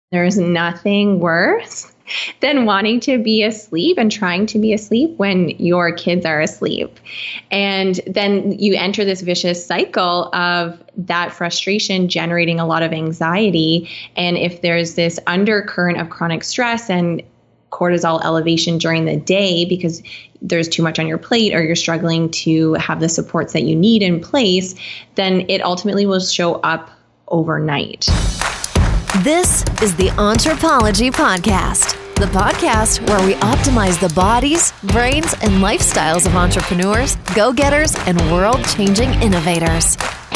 There's nothing worse than wanting to be asleep and trying to be asleep when your kids are asleep. And then you enter this vicious cycle of that frustration generating a lot of anxiety. And if there's this undercurrent of chronic stress and cortisol elevation during the day because there's too much on your plate or you're struggling to have the supports that you need in place, then it ultimately will show up overnight. This is the Anthropology Podcast, the podcast where we optimize the bodies, brains, and lifestyles of entrepreneurs, go-getters, and world-changing innovators.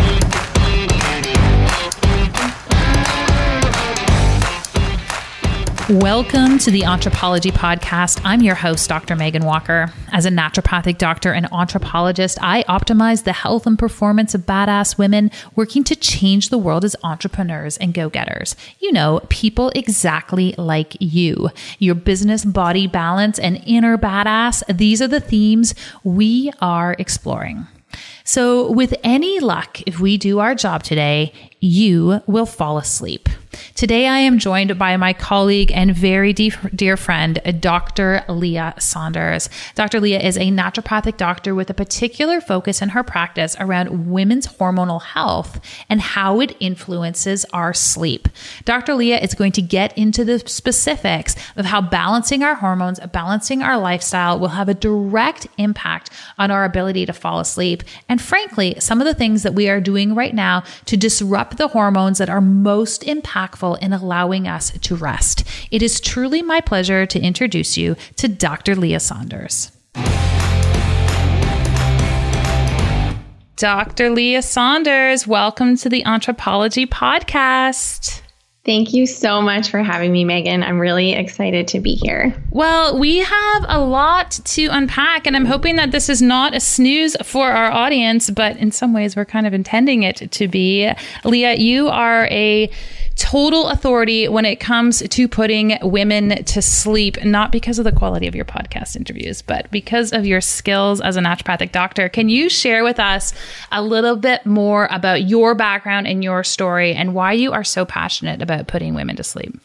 Welcome to the Anthropology Podcast. I'm your host, Dr. Megan Walker. As a naturopathic doctor and anthropologist, I optimize the health and performance of badass women working to change the world as entrepreneurs and go-getters. You know, people exactly like you. Your business, body balance, and inner badass, these are the themes we are exploring. So with any luck, if we do our job today, you will fall asleep. Today, I am joined by my colleague and very dear friend, Dr. Leah Saunders. Dr. Leah is a naturopathic doctor with a particular focus in her practice around women's hormonal health and how it influences our sleep. Dr. Leah is going to get into the specifics of how balancing our hormones, balancing our lifestyle will have a direct impact on our ability to fall asleep. And frankly, some of the things that we are doing right now to disrupt the hormones that are most impactful in allowing us to rest. It is truly my pleasure to introduce you to Dr. Leah Saunders. Dr. Leah Saunders, welcome to the Anthropology Podcast. Thank you so much for having me, Megan. I'm really excited to be here. Well, we have a lot to unpack, and I'm hoping that this is not a snooze for our audience, but in some ways we're kind of intending it to be. Leah, you are a total authority when it comes to putting women to sleep, not because of the quality of your podcast interviews, but because of your skills as a naturopathic doctor. Can you share with us a little bit more about your background and your story and why you are so passionate about putting women to sleep?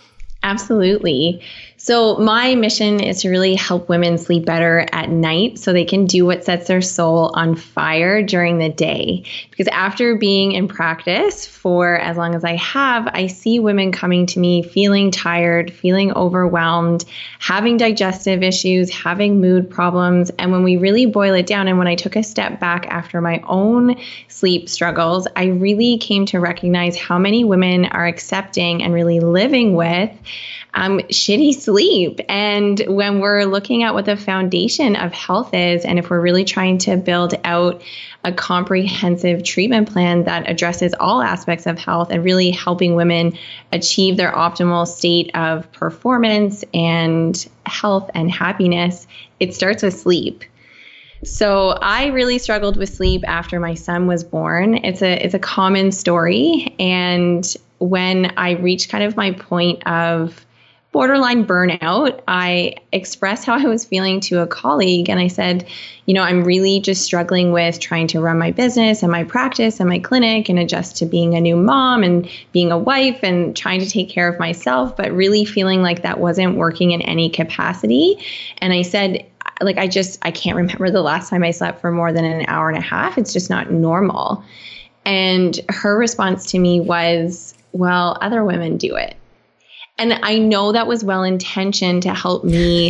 Absolutely. So my mission is to really help women sleep better at night so they can do what sets their soul on fire during the day. Because after being in practice for as long as I have, I see women coming to me feeling tired, feeling overwhelmed, having digestive issues, having mood problems. And when we really boil it down, and when I took a step back after my own sleep struggles, I really came to recognize how many women are accepting and really living with shitty sleep. And when we're looking at what the foundation of health is, and if we're really trying to build out a comprehensive treatment plan that addresses all aspects of health and really helping women achieve their optimal state of performance and health and happiness, it starts with sleep. So I really struggled with sleep after my son was born. It's a common story. And when I reached kind of my point of borderline burnout, I expressed how I was feeling to a colleague. And I said, I'm really just struggling with trying to run my business and my practice and my clinic and adjust to being a new mom and being a wife and trying to take care of myself, but really feeling like that wasn't working in any capacity. And I said, I can't remember the last time I slept for more than an hour and a half. It's just not normal. And her response to me was, well, other women do it. And I know that was well-intentioned to help me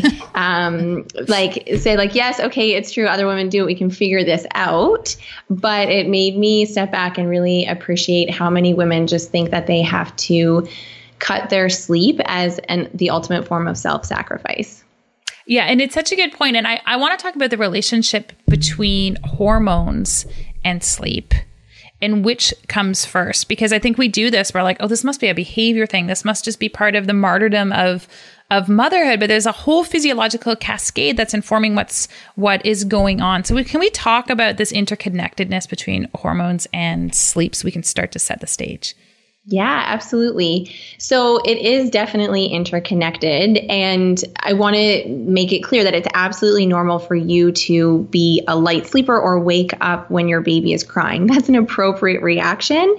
say yes, okay, it's true. Other women do it. We can figure this out. But it made me step back and really appreciate how many women just think that they have to cut their sleep as the ultimate form of self-sacrifice. Yeah. And it's such a good point. And I want to talk about the relationship between hormones and sleep. And which comes first? Because I think we do this. We're like, oh, this must be a behavior thing. This must just be part of the martyrdom of motherhood. But there's a whole physiological cascade that's informing what is going on. So can we talk about this interconnectedness between hormones and sleep so we can start to set the stage? Yeah, absolutely. So it is definitely interconnected. And I want to make it clear that it's absolutely normal for you to be a light sleeper or wake up when your baby is crying. That's an appropriate reaction.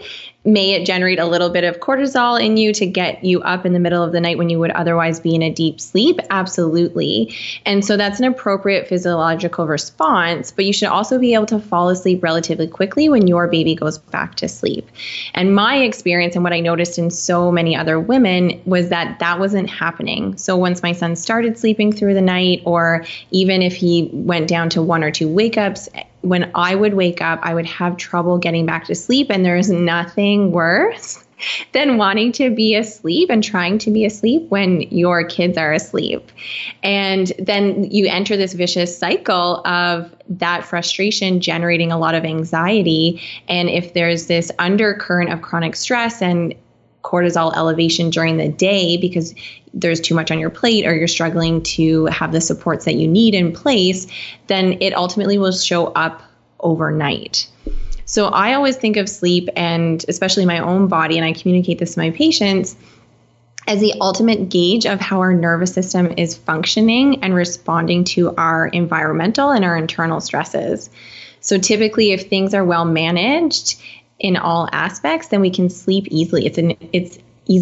may it generate a little bit of cortisol in you to get you up in the middle of the night when you would otherwise be in a deep sleep? Absolutely. And so that's an appropriate physiological response, but you should also be able to fall asleep relatively quickly when your baby goes back to sleep. And my experience and what I noticed in so many other women was that that wasn't happening. So once my son started sleeping through the night, or even if he went down to 1 or 2 wake-ups, when I would wake up, I would have trouble getting back to sleep. And there's nothing worse than wanting to be asleep and trying to be asleep when your kids are asleep. And then you enter this vicious cycle of that frustration generating a lot of anxiety. And if there's this undercurrent of chronic stress and cortisol elevation during the day because there's too much on your plate or you're struggling to have the supports that you need in place, then it ultimately will show up overnight. So I always think of sleep, and especially my own body, and I communicate this to my patients, as the ultimate gauge of how our nervous system is functioning and responding to our environmental and our internal stresses. So typically, if things are well managed in all aspects, then we can sleep easily. It's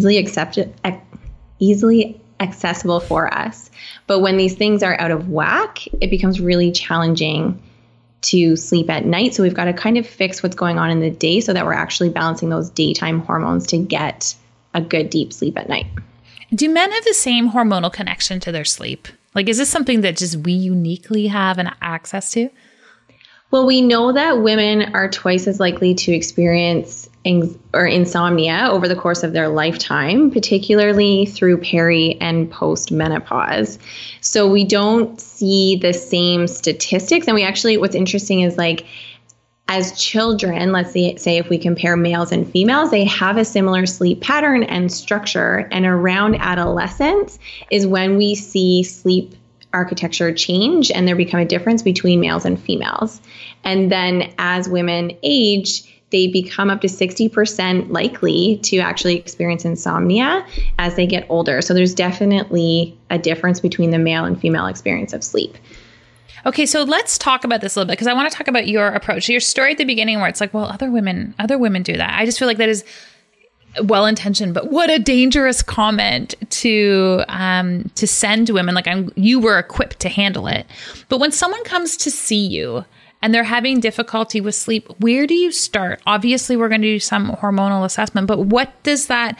easily accessible for us. But when these things are out of whack, it becomes really challenging to sleep at night. So we've got to kind of fix what's going on in the day so that we're actually balancing those daytime hormones to get a good deep sleep at night. Do men have the same hormonal connection to their sleep? Like, is this something that just we uniquely have an access to? Well, we know that women are twice as likely to experience insomnia over the course of their lifetime, particularly through peri and post-menopause. So we don't see the same statistics. And we actually, what's interesting is like, as children, let's say if we compare males and females, they have a similar sleep pattern and structure. And around adolescence is when we see sleep architecture change and there become a difference between males and females. And then as women age, they become up to 60% likely to actually experience insomnia as they get older. So there's definitely a difference between the male and female experience of sleep. Okay, so let's talk about this a little bit because I want to talk about your approach. Your story at the beginning where it's like, well, other women do that. I just feel like that is well-intentioned, but what a dangerous comment to send to women. Like you were equipped to handle it. But when someone comes to see you and they're having difficulty with sleep, where do you start? Obviously, we're going to do some hormonal assessment, but what does that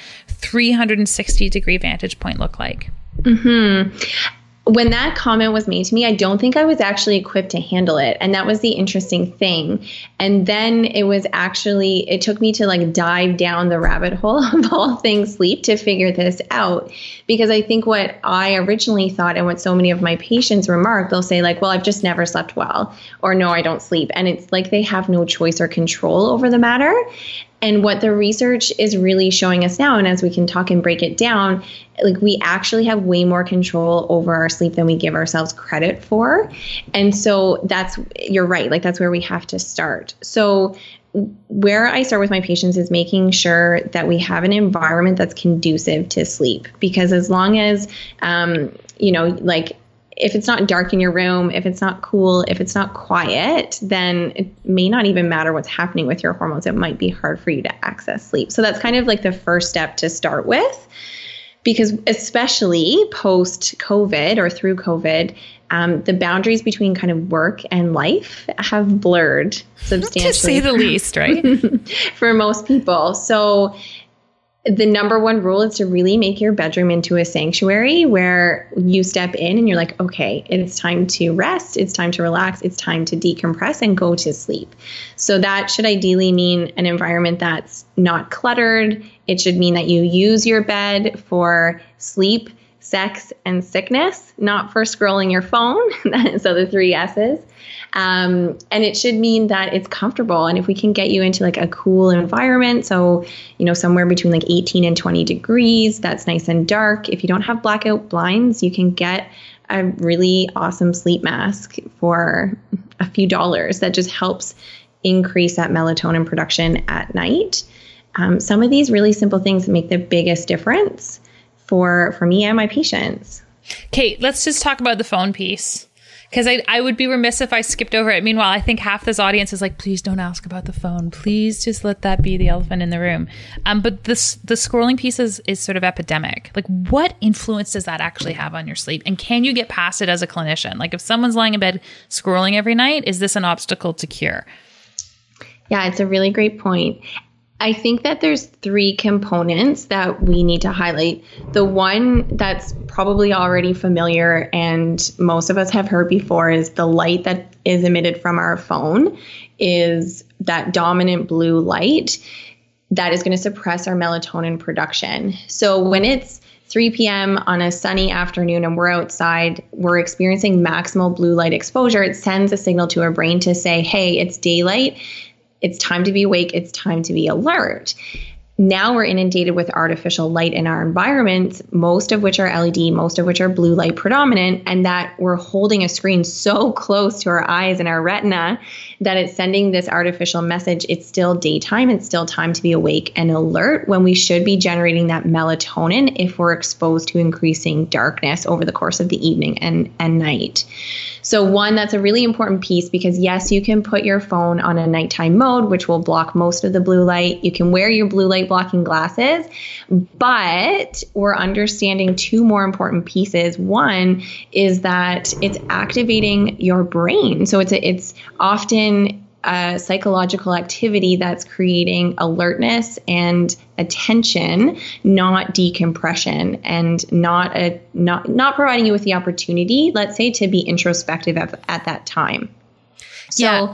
360-degree vantage point look like? Mm-hmm. When that comment was made to me, I don't think I was actually equipped to handle it. And that was the interesting thing. And then it took me to like dive down the rabbit hole of all things sleep to figure this out. Because I think what I originally thought and what so many of my patients remark, they'll say like, well, I've just never slept well, or no, I don't sleep. And it's like they have no choice or control over the matter. And what the research is really showing us now, and as we can talk and break it down, like we actually have way more control over our sleep than we give ourselves credit for. And so you're right, like that's where we have to start. So where I start with my patients is making sure that we have an environment that's conducive to sleep. Because as long as, like if it's not dark in your room, if it's not cool, if it's not quiet, then it may not even matter what's happening with your hormones. It might be hard for you to access sleep. So that's kind of like the first step to start with, because especially post-COVID or through COVID, the boundaries between kind of work and life have blurred substantially. To say the least, right? For most people. So the number one rule is to really make your bedroom into a sanctuary where you step in and you're like, okay, it's time to rest. It's time to relax. It's time to decompress and go to sleep. So that should ideally mean an environment that's not cluttered. It should mean that you use your bed for sleep, sex, and sickness, not for scrolling your phone. So the 3 S's. And it should mean that it's comfortable. And if we can get you into like a cool environment, so, somewhere between like 18 and 20 degrees, that's nice and dark. If you don't have blackout blinds, you can get a really awesome sleep mask for a few dollars that just helps increase that melatonin production at night. Some of these really simple things make the biggest difference for me and my patients. Kate, let's just talk about the phone piece. Because I would be remiss if I skipped over it. Meanwhile, I think half this audience is like, please don't ask about the phone. Please just let that be the elephant in the room. But the scrolling piece is sort of epidemic. Like, what influence does that actually have on your sleep? And can you get past it as a clinician? Like, if someone's lying in bed scrolling every night, is this an obstacle to cure? Yeah, it's a really great point. I think that there's 3 components that we need to highlight. The one that's probably already familiar and most of us have heard before is the light that is emitted from our phone is that dominant blue light that is going to suppress our melatonin production. So when it's 3 p.m. on a sunny afternoon and we're outside, we're experiencing maximal blue light exposure. It sends a signal to our brain to say, hey, it's daylight. It's time to be awake. It's time to be alert. Now we're inundated with artificial light in our environment, most of which are LED, most of which are blue light predominant, and that we're holding a screen so close to our eyes and our retina that it's sending this artificial message. It's still daytime. It's still time to be awake and alert when we should be generating that melatonin if we're exposed to increasing darkness over the course of the evening and night. So one, that's a really important piece because yes, you can put your phone on a nighttime mode, which will block most of the blue light. You can wear your blue light blocking glasses, but we're understanding 2 more important pieces. One is that it's activating your brain. So it's often a psychological activity that's creating alertness and attention, not decompression, and not providing you with the opportunity, let's say, to be introspective at that time. So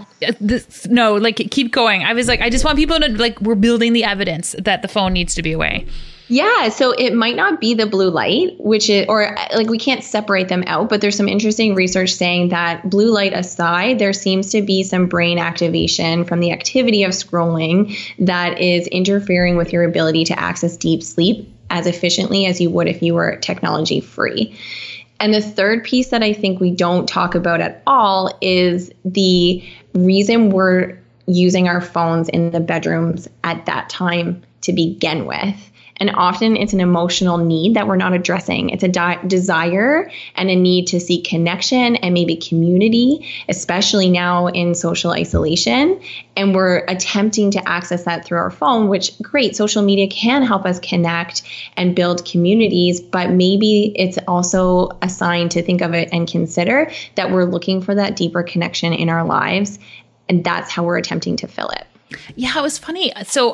keep going. I was like, I just want people to like, we're building the evidence that the phone needs to be away. Yeah. So it might not be the blue light, which is, or like we can't separate them out, but there's some interesting research saying that blue light aside, there seems to be some brain activation from the activity of scrolling that is interfering with your ability to access deep sleep as efficiently as you would if you were technology free. And the third piece that I think we don't talk about at all is the reason we're using our phones in the bedrooms at that time to begin with. And often it's an emotional need that we're not addressing. It's a desire and a need to seek connection and maybe community, especially now in social isolation. And we're attempting to access that through our phone, which great, social media can help us connect and build communities, but maybe it's also a sign to think of it and consider that we're looking for that deeper connection in our lives. And that's how we're attempting to fill it. Yeah, it was funny. So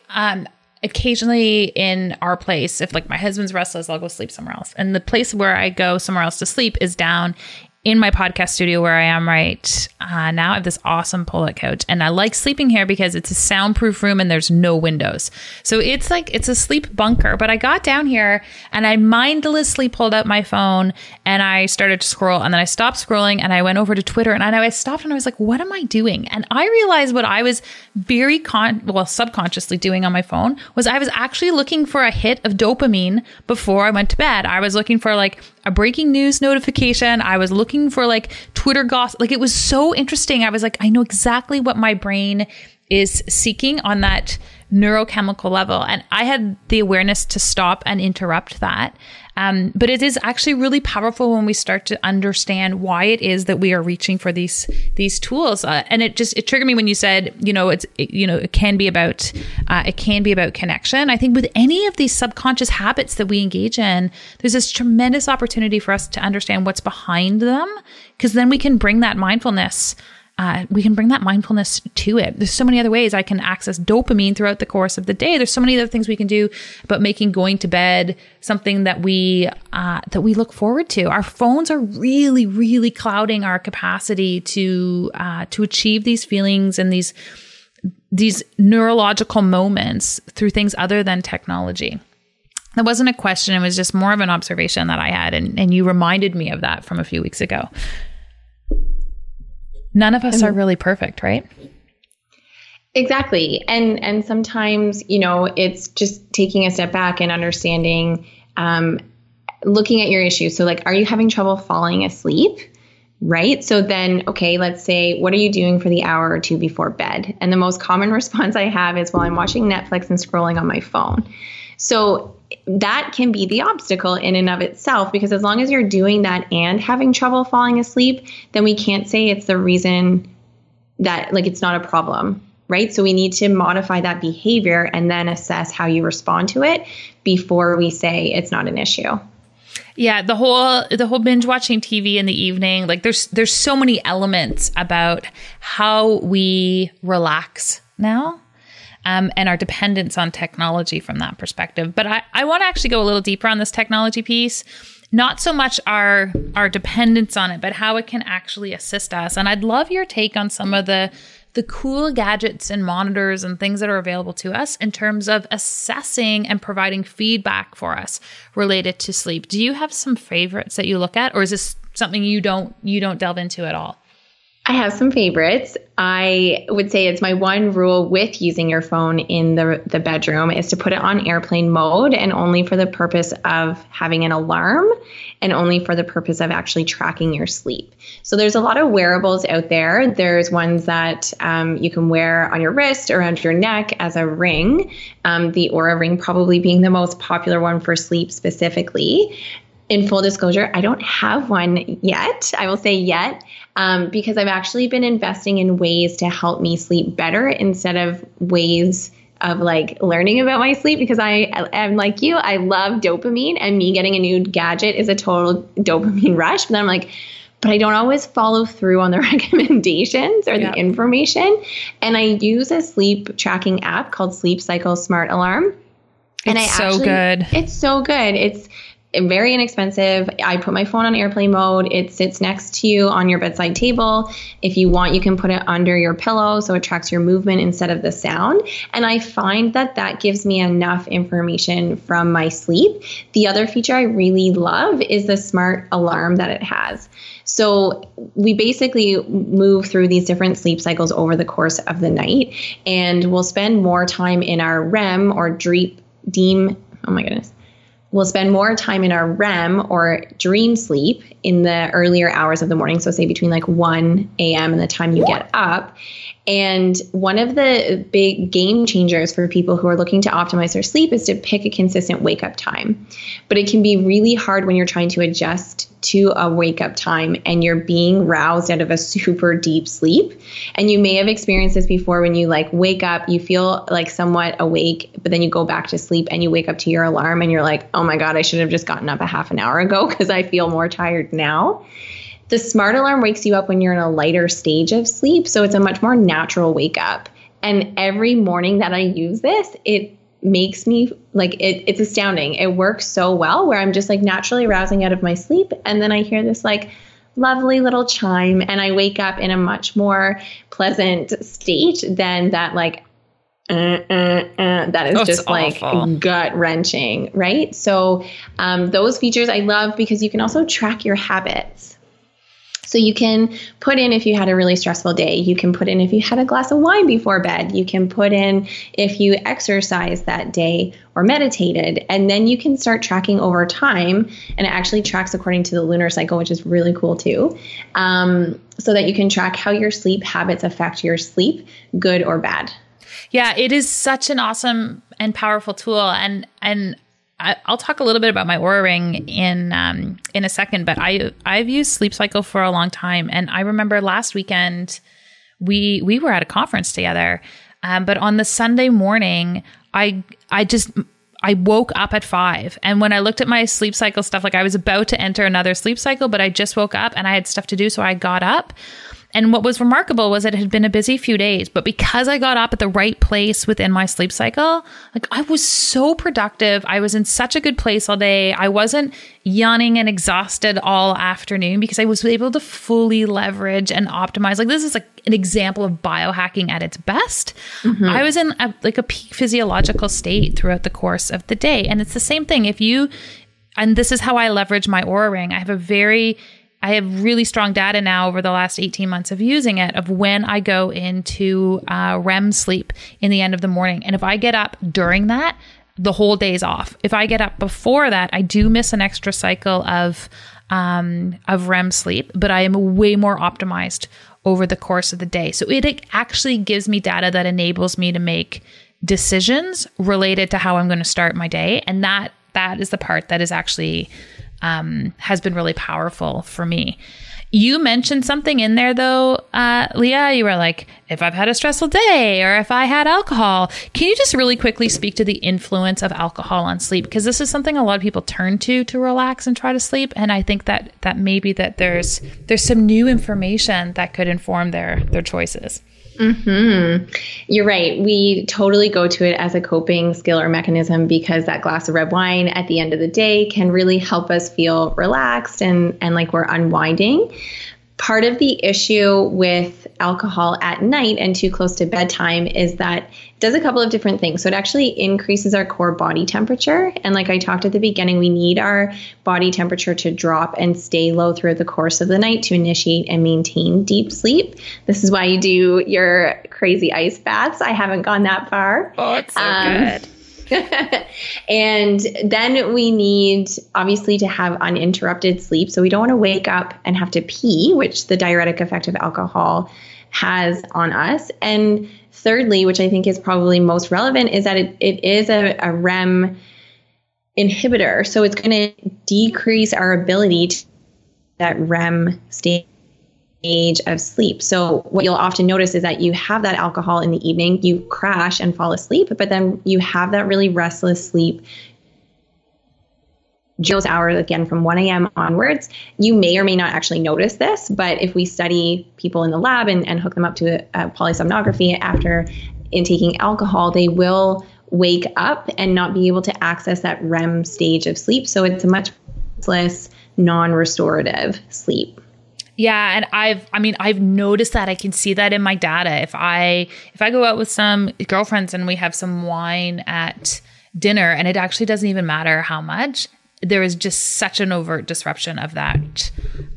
occasionally in our place, if like my husband's restless, I'll go sleep somewhere else. And the place where I go somewhere else to sleep is down in my podcast studio where I am right now. I have this awesome pull-out couch, and I like sleeping here because it's a soundproof room and there's no windows. So it's like, it's a sleep bunker. But I got down here and I mindlessly pulled out my phone and I started to scroll, and then I stopped scrolling and I went over to Twitter, and I stopped and I was like, what am I doing? And I realized what I was very subconsciously doing on my phone was I was actually looking for a hit of dopamine before I went to bed. I was looking for like a breaking news notification. I was looking for like Twitter gossip. Like, it was so interesting. I was like, I know exactly what my brain is seeking on that neurochemical level. And I had the awareness to stop and interrupt that. But it is actually really powerful when we start to understand why it is that we are reaching for these tools. And it triggered me when you said, it can be about connection. I think with any of these subconscious habits that we engage in, there's this tremendous opportunity for us to understand what's behind them, because then we can bring that mindfulness to it. There's so many other ways I can access dopamine throughout the course of the day. There's so many other things we can do about making going to bed something that we look forward to. Our phones are really, really clouding our capacity to achieve these feelings and these neurological moments through things other than technology. That wasn't a question. It was just more of an observation that I had. And you reminded me of that from a few weeks ago. None of us are really perfect, right? Exactly. And sometimes, it's just taking a step back and understanding, looking at your issue. So like, are you having trouble falling asleep? Right? So then, okay, let's say, what are you doing for the hour or two before bed? And the most common response I have is, well, I'm watching Netflix and scrolling on my phone. So that can be the obstacle in and of itself, because as long as you're doing that and having trouble falling asleep, then we can't say it's the reason that like it's not a problem, right? So we need to modify that behavior and then assess how you respond to it before we say it's not an issue. Yeah, the whole binge watching TV in the evening, like there's so many elements about how we relax now. And our dependence on technology from that perspective. But I want to actually go a little deeper on this technology piece. Not so much our dependence on it, but how it can actually assist us. And I'd love your take on some of the cool gadgets and monitors and things that are available to us in terms of assessing and providing feedback for us related to sleep. Do you have some favorites that you look at, or is this something you don't delve into at all? I have some favorites. I would say it's my one rule with using your phone in the bedroom is to put it on airplane mode, and only for the purpose of having an alarm and only for the purpose of actually tracking your sleep. So there's a lot of wearables out there. There's ones that you can wear on your wrist, around your neck as a ring. The Oura Ring probably being the most popular one for sleep specifically. In full disclosure, I don't have one yet. I will say yet, because I've actually been investing in ways to help me sleep better instead of ways of like learning about my sleep, because I am like you, I love dopamine, and me getting a new gadget is a total dopamine rush. But then I'm like, but I don't always follow through on the recommendations or the information. And I use a sleep tracking app called Sleep Cycle Smart Alarm. And it's so good. It's so good. It's very inexpensive. I put my phone on airplane mode. It sits next to you on your bedside table. If you want, you can put it under your pillow so it tracks your movement instead of the sound. And I find that gives me enough information from my sleep. The other feature I really love is the smart alarm that it has. So we basically move through these different sleep cycles over the course of the night, and we'll spend more time in our REM or We'll spend more time in our REM or dream sleep in the earlier hours of the morning. So say between like 1 a.m. and the time you get up. And one of the big game changers for people who are looking to optimize their sleep is to pick a consistent wake up time. But it can be really hard when you're trying to adjust to a wake up time and you're being roused out of a super deep sleep. And you may have experienced this before when you like wake up, you feel like somewhat awake, but then you go back to sleep and you wake up to your alarm and you're like, oh my God, I should have just gotten up a half an hour ago because I feel more tired now. The smart alarm wakes you up when you're in a lighter stage of sleep. So it's a much more natural wake up. And every morning that I use this, it makes me like, it's astounding. It works so well where I'm just like naturally rousing out of my sleep. And then I hear this like lovely little chime and I wake up in a much more pleasant state than that like, that is just like gut wrenching, right? So those features I love because you can also track your habits. So you can put in if you had a really stressful day, you can put in if you had a glass of wine before bed, you can put in if you exercised that day or meditated, and then you can start tracking over time, and it actually tracks according to the lunar cycle, which is really cool too, so that you can track how your sleep habits affect your sleep, good or bad. Yeah, it is such an awesome and powerful tool, and I'll talk a little bit about my Oura Ring in a second, but I've used Sleep Cycle for a long time. And I remember last weekend, we were at a conference together, but on the Sunday morning, I woke up at 5. And when I looked at my sleep cycle stuff, like I was about to enter another sleep cycle, but I just woke up and I had stuff to do. So I got up. And what was remarkable was that it had been a busy few days, but because I got up at the right place within my sleep cycle, like I was so productive. I was in such a good place all day. I wasn't yawning and exhausted all afternoon because I was able to fully leverage and optimize. Like this is like an example of biohacking at its best. Mm-hmm. I was in a peak physiological state throughout the course of the day. And it's the same thing. And this is how I leverage my Oura Ring. I have really strong data now over the last 18 months of using it of when I go into REM sleep in the end of the morning. And if I get up during that, the whole day's off. If I get up before that, I do miss an extra cycle of REM sleep, but I am way more optimized over the course of the day. So it actually gives me data that enables me to make decisions related to how I'm going to start my day. And that that is the part that is actually has been really powerful for me. You mentioned something in there though, Leah. You were like, if I've had a stressful day or if I had alcohol. Can you just really quickly speak to the influence of alcohol on sleep? Because this is something a lot of people turn to relax and try to sleep. And I think that maybe that there's some new information that could inform their choices. Mm-hmm. You're right. We totally go to it as a coping skill or mechanism, because that glass of red wine at the end of the day can really help us feel relaxed and like we're unwinding. Part of the issue with alcohol at night and too close to bedtime is that it does a couple of different things. So it actually increases our core body temperature. And like I talked at the beginning, we need our body temperature to drop and stay low throughout the course of the night to initiate and maintain deep sleep. This is why you do your crazy ice baths. I haven't gone that far. Oh, it's so good. And then we need, obviously, to have uninterrupted sleep. So we don't want to wake up and have to pee, which the diuretic effect of alcohol has on us. And thirdly, which I think is probably most relevant, is that it is a REM inhibitor. So it's going to decrease our ability to that REM stage of sleep. So what you'll often notice is that you have that alcohol in the evening, you crash and fall asleep, but then you have that really restless sleep. Those hours, again, from 1 a.m. onwards, you may or may not actually notice this, but if we study people in the lab and hook them up to a polysomnography after intaking alcohol, they will wake up and not be able to access that REM stage of sleep. So it's a much less non-restorative sleep. Yeah. And I've noticed that. I can see that in my data. If I go out with some girlfriends and we have some wine at dinner, and it actually doesn't even matter how much, there is just such an overt disruption of that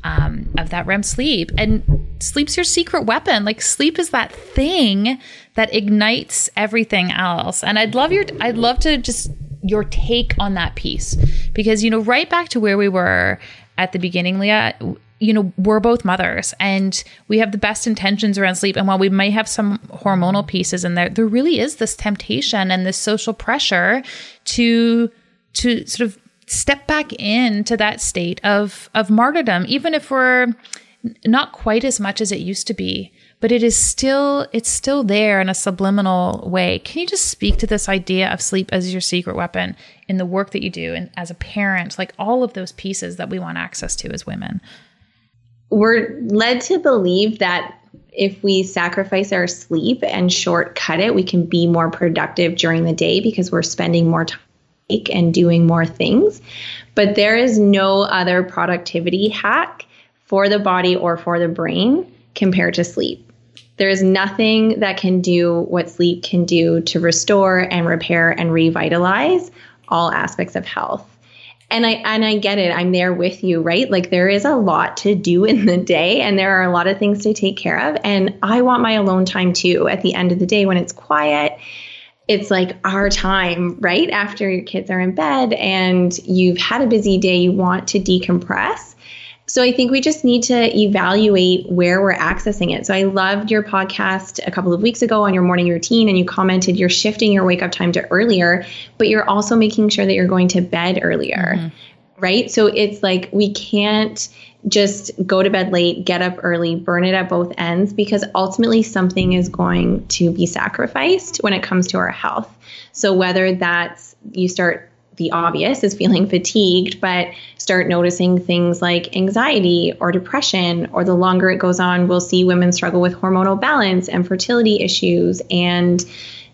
REM sleep. And sleep's your secret weapon. Like, sleep is that thing that ignites everything else. And I'd love to just your take on that piece, because, right back to where we were at the beginning, Leah, we're both mothers and we have the best intentions around sleep. And while we may have some hormonal pieces in there, there really is this temptation and this social pressure to sort of step back into that state of martyrdom, even if we're not quite as much as it used to be, but it's still there in a subliminal way. Can you just speak to this idea of sleep as your secret weapon in the work that you do and as a parent, like all of those pieces that we want access to as women? We're led to believe that if we sacrifice our sleep and shortcut it, we can be more productive during the day because we're spending more time and doing more things. But there is no other productivity hack for the body or for the brain compared to sleep. There is nothing that can do what sleep can do to restore and repair and revitalize all aspects of health. And I get it. I'm there with you, right? Like, there is a lot to do in the day and there are a lot of things to take care of. And I want my alone time too. At the end of the day, when it's quiet, it's like our time, right? After your kids are in bed and you've had a busy day, you want to decompress. So I think we just need to evaluate where we're accessing it. So I loved your podcast a couple of weeks ago on your morning routine, and you commented you're shifting your wake up time to earlier, but you're also making sure that you're going to bed earlier, right? So it's like we can't just go to bed late, get up early, burn it at both ends, because ultimately something is going to be sacrificed when it comes to our health. So whether that's you start, the obvious is feeling fatigued, but start noticing things like anxiety or depression, or the longer it goes on, we'll see women struggle with hormonal balance and fertility issues and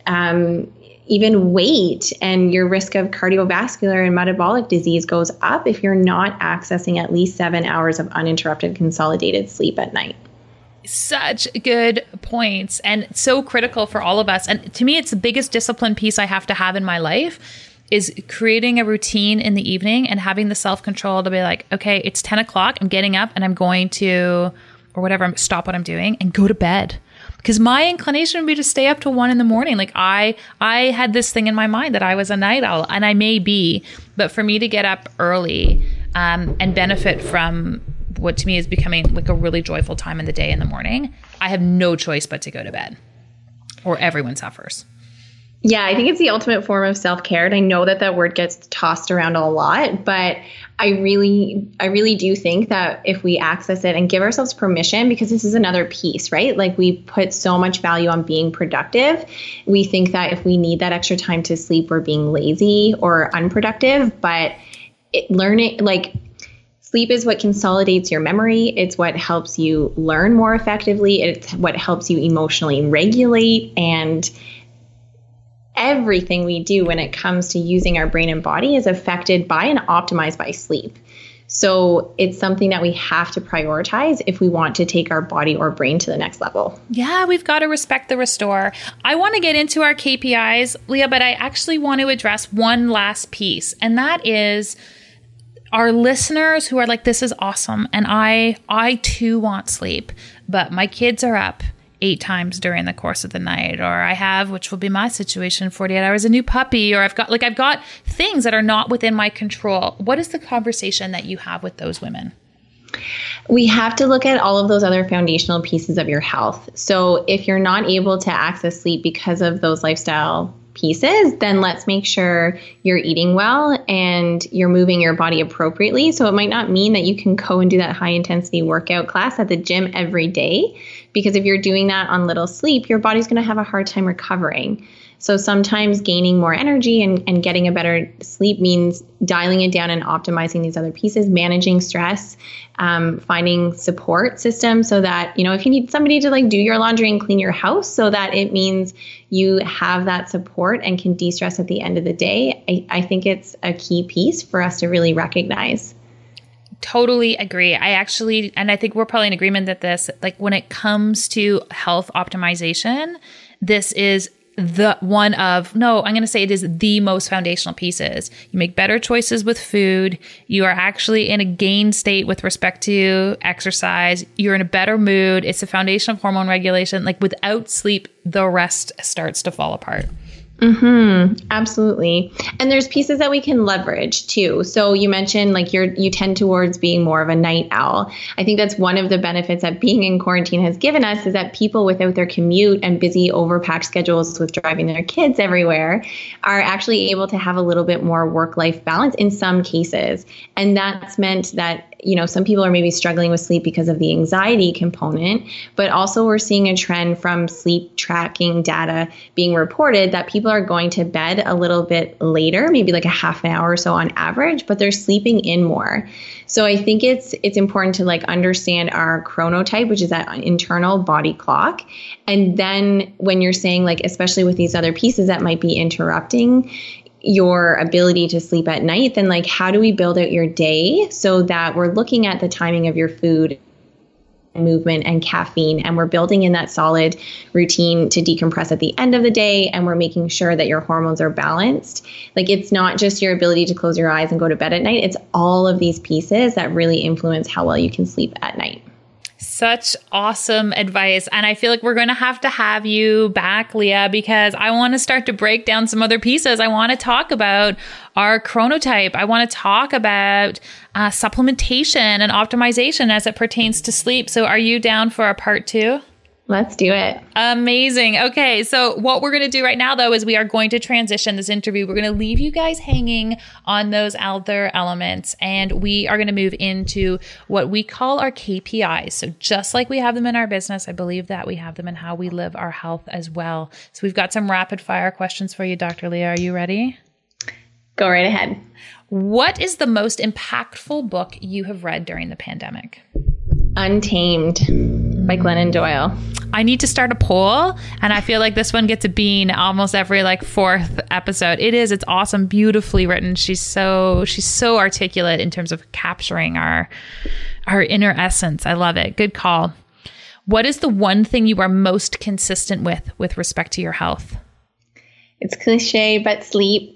even weight, and your risk of cardiovascular and metabolic disease goes up if you're not accessing at least 7 hours of uninterrupted consolidated sleep at night. Such good points, and so critical for all of us. And to me, it's the biggest discipline piece I have to have in my life, is creating a routine in the evening and having the self-control to be like, okay, it's 10 o'clock, I'm getting up and I'm going to, or whatever, stop what I'm doing and go to bed. Because my inclination would be to stay up till 1 a.m. Like I had this thing in my mind that I was a night owl, and I may be, but for me to get up early and benefit from what to me is becoming like a really joyful time in the day in the morning, I have no choice but to go to bed, or everyone suffers. Yeah, I think it's the ultimate form of self-care. And I know that word gets tossed around a lot, but I really do think that if we access it and give ourselves permission, because this is another piece, right? Like we put so much value on being productive. We think that if we need that extra time to sleep, we're being lazy or unproductive, but sleep is what consolidates your memory. It's what helps you learn more effectively. It's what helps you emotionally regulate, and everything we do when it comes to using our brain and body is affected by and optimized by sleep. So it's something that we have to prioritize if we want to take our body or brain to the next level. Yeah, we've got to respect the restore. I want to get into our KPIs, Leah, but I actually want to address one last piece, and that is our listeners who are like, this is awesome, and I too want sleep, but my kids are up 8 times during the course of the night, or I have, which will be my situation, 48 hours, a new puppy, or I've got things that are not within my control. What is the conversation that you have with those women? We have to look at all of those other foundational pieces of your health. So if you're not able to access sleep because of those lifestyle pieces, then let's make sure you're eating well and you're moving your body appropriately. So it might not mean that you can go and do that high intensity workout class at the gym every day, because if you're doing that on little sleep, your body's going to have a hard time recovering. So sometimes gaining more energy and getting a better sleep means dialing it down and optimizing these other pieces, managing stress, finding support systems so that, if you need somebody to do your laundry and clean your house, so that it means you have that support and can de-stress at the end of the day. I think it's a key piece for us to really recognize. Totally agree. I think we're probably in agreement that when it comes to health optimization, this is I'm going to say it is the most foundational pieces. You make better choices with food. You are actually in a gain state with respect to exercise. You're in a better mood. It's a foundation of hormone regulation. Without sleep, the rest starts to fall apart. Absolutely. And there's pieces that we can leverage too. So you mentioned you tend towards being more of a night owl. I think that's one of the benefits that being in quarantine has given us, is that people without their commute and busy overpacked schedules with driving their kids everywhere are actually able to have a little bit more work-life balance in some cases. And that's meant that some people are maybe struggling with sleep because of the anxiety component, but also we're seeing a trend from sleep tracking data being reported that people are going to bed a little bit later, maybe a half an hour or so on average, but they're sleeping in more. So I think it's important to understand our chronotype, which is that internal body clock. And then when you're saying especially with these other pieces that might be interrupting your ability to sleep at night, then how do we build out your day so that we're looking at the timing of your food, movement, and caffeine, and we're building in that solid routine to decompress at the end of the day, and we're making sure that your hormones are balanced. It's not just your ability to close your eyes and go to bed at night, it's all of these pieces that really influence how well you can sleep at night. Such awesome advice. And I feel like we're going to have you back, Leah, because I want to start to break down some other pieces. I want to talk about our chronotype. I want to talk about supplementation and optimization as it pertains to sleep. So are you down for a part 2? Let's do it. Amazing. Okay. So what we're going to do right now, though, is we are going to transition this interview. We're going to leave you guys hanging on those other elements, and we are going to move into what we call our KPIs. So just like we have them in our business, I believe that we have them in how we live our health as well. So we've got some rapid fire questions for you, Dr. Leah. Are you ready? Go right ahead. What is the most impactful book you have read during the pandemic? Untamed by Glennon Doyle. I need to start a poll, and I feel like this one gets a bean almost every 4th episode. It's awesome, beautifully written. She's so articulate in terms of capturing our inner essence. I love it. Good call. What is the one thing you are most consistent with respect to your health? It's cliche, but sleep.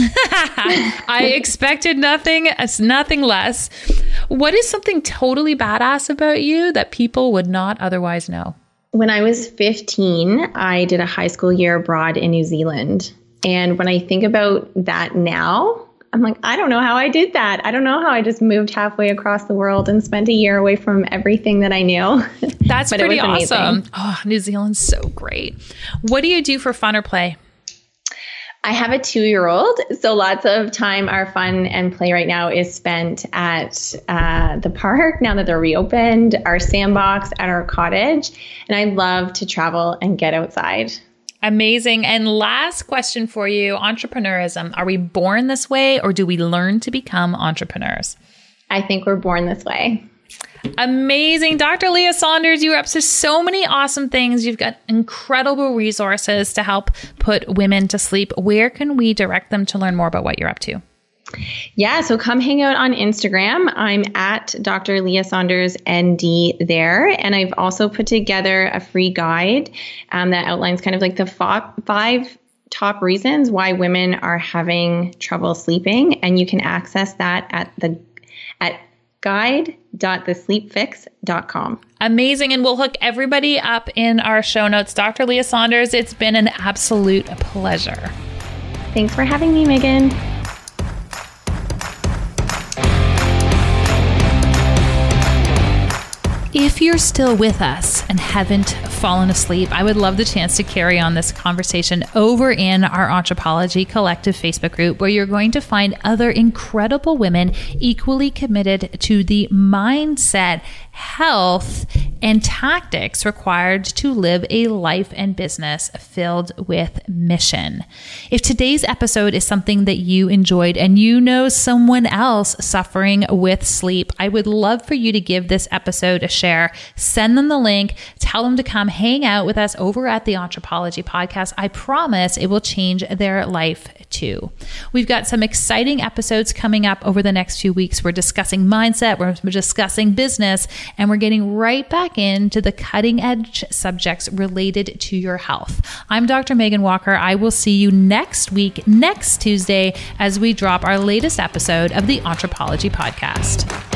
I expected nothing less. What is something totally badass about you that people would not otherwise know? When I was 15, I did a high school year abroad in New Zealand. And when I think about that now, I'm like, I don't know how I did that. I don't know how I just moved halfway across the world and spent a year away from everything that I knew. That's pretty awesome. Oh, New Zealand's so great. What do you do for fun or play? I have a 2-year-old, so lots of time, our fun and play right now is spent at the park now that they're reopened, our sandbox at our cottage, and I love to travel and get outside. Amazing. And last question for you, entrepreneurism. Are we born this way or do we learn to become entrepreneurs? I think we're born this way. Amazing. Dr. Leah Saunders, you are up to so many awesome things. You've got incredible resources to help put women to sleep. Where can we direct them to learn more about what you're up to? Yeah, so come hang out on Instagram. I'm at Dr. Leah Saunders ND there. And I've also put together a free guide that outlines kind of like the 5 top reasons why women are having trouble sleeping. And you can access that at guide.thesleepfix.com. Amazing. And we'll hook everybody up in our show notes. Dr. Leah Saunders, it's been an absolute pleasure. Thanks for having me, Megan. If you're still with us and haven't fallen asleep, I would love the chance to carry on this conversation over in our Anthropology Collective Facebook group, where you're going to find other incredible women equally committed to the mindset, health, and tactics required to live a life and business filled with mission. If today's episode is something that you enjoyed and you know someone else suffering with sleep, I would love for you to give this episode a share. Send them the link, tell them to come hang out with us over at the Anthropology Podcast. I promise it will change their life too. We've got some exciting episodes coming up over the next few weeks. We're discussing mindset, we're discussing business, and we're getting right back into the cutting edge subjects related to your health. I'm Dr. Megan Walker. I will see you next week, next Tuesday, as we drop our latest episode of the Anthropology Podcast.